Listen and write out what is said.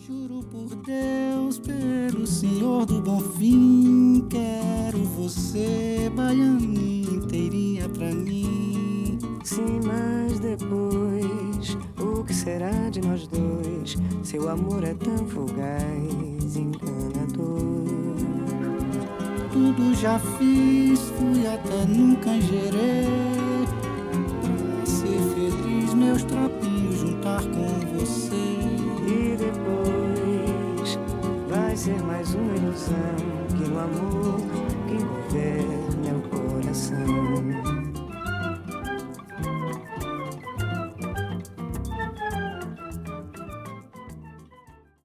Juro por Deus, pelo Senhor do Bom Fim, quero você, baianinha inteirinha pra mim. Sim, mas depois, o que será de nós dois? Seu amor é tão fugaz, enganador. Tudo já fiz, fui até no Canjerê, pra ser feliz, meus tropinhos juntar com você. E depois vai ser mais uma ilusão que no amor